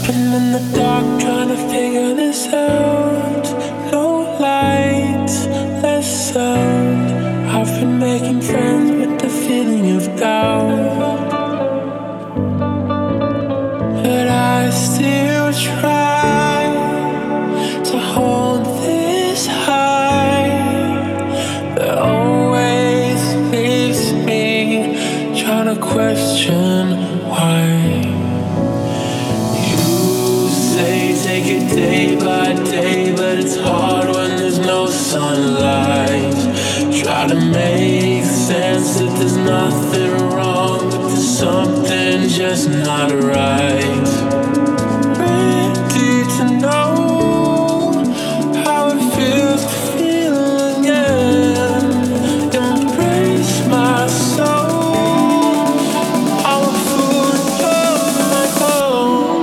been in the dark trying to figure this out. No lights, less sound. I've been making friends with the feeling of doubt, but I still try to hold this high. That always leaves me trying to question why. Take it day by day, but it's hard when there's no sunlight. Try to make sense that there's nothing wrong, but there's something just not right. Ready to know how it feels to feel again. Embrace my soul. I'm a fool of my own.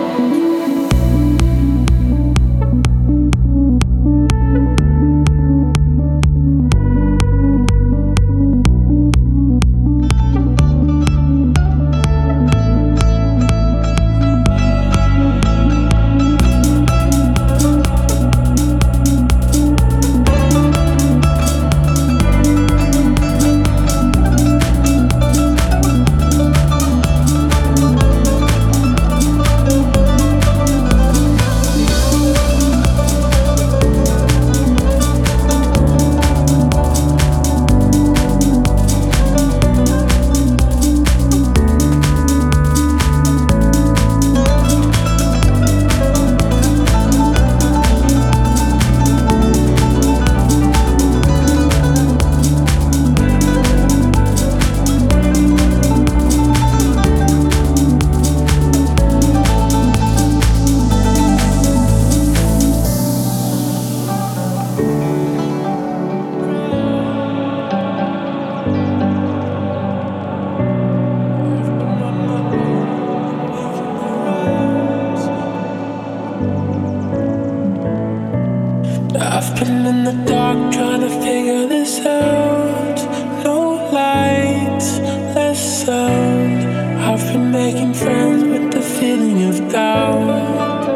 I've been in the dark trying to figure this out. No lights, less sound. I've been making friends with the feeling of doubt,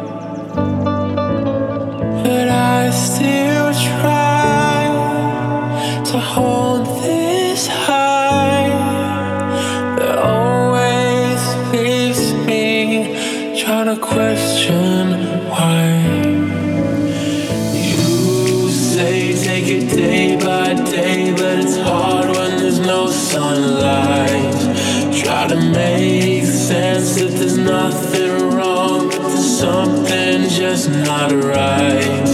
but I still try to hold this high. That always leaves me trying to question why. Take it day by day, but it's hard when there's no sunlight. Try to make sense that there's nothing wrong, but there's something just not right.